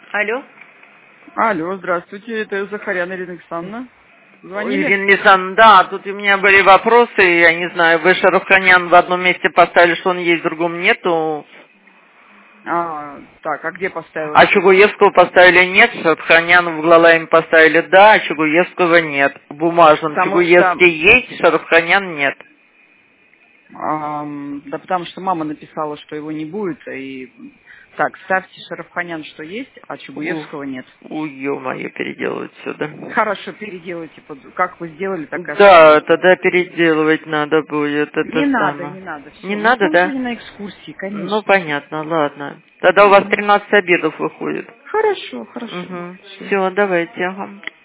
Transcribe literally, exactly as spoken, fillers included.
Алло. Алло, здравствуйте, это Захарян Ирина Александровна. Звонили? Ирина Александровна, да, тут у меня были вопросы, я не знаю, вы Шаруханян в одном месте поставили, что он есть, в другом нету. А, так, а где поставила? А Чугуевского поставили нет, Шаруханян в Глалайме поставили да, а Чугуевского нет. В бумажном Потому Чугуевский что, есть, Шаруханян нет. ам, да потому что мама написала, что его не будет, и так, ставьте Шарафханян, что есть, а Чугуевского нет. Ой, ё-моё, переделывать сюда. Хорошо, переделайте, под- как вы сделали, так и Да, оставьте. тогда переделывать надо будет, Не это надо, самое. не надо, все. Не Мы надо, там да? сегодня на экскурсии, Ну, конечно. понятно, ладно. Тогда у вас Мгм. тринадцать обедов выходит. Хорошо, хорошо. Угу. Все. Все, давайте, ага.